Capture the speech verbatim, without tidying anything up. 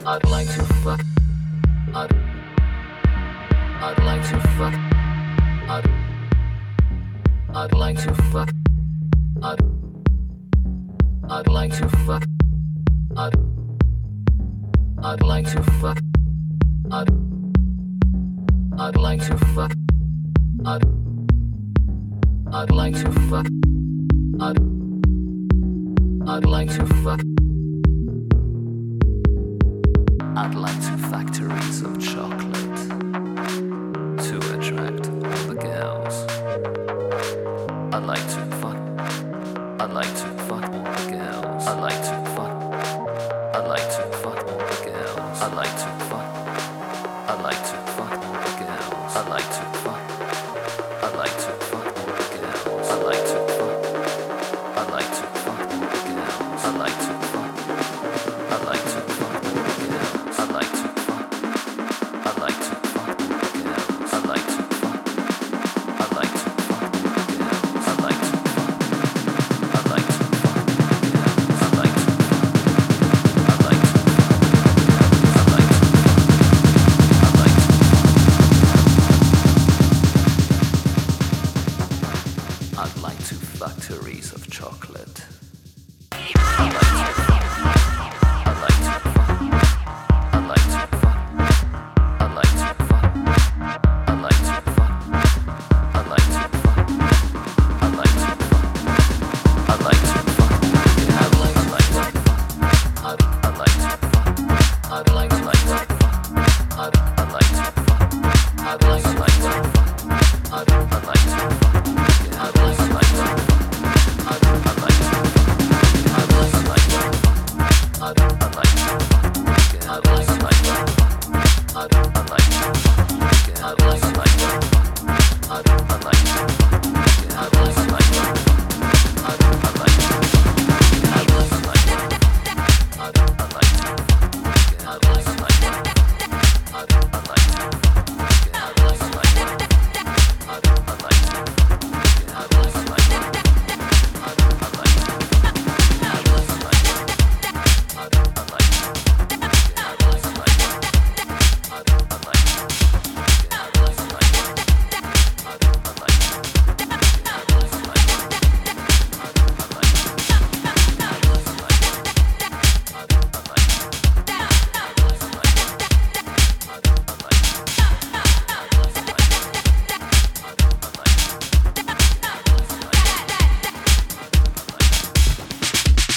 I'd like to fuck. I'd, I'd like to fuck. I'd, I'd like to fuck. I'd, I'd like to fuck. I'd, I'd like to fuck. I'd, I'd like to fuck. I'd, I'd like to fuck. I'd, I'd like to fuck. I'd like two factories of chocolate to attract all the girls. I'd like to fuck. I'd like to fuck all the girls. I'd like to fuck. I'd like to fuck all the girls. I'd like to fuck.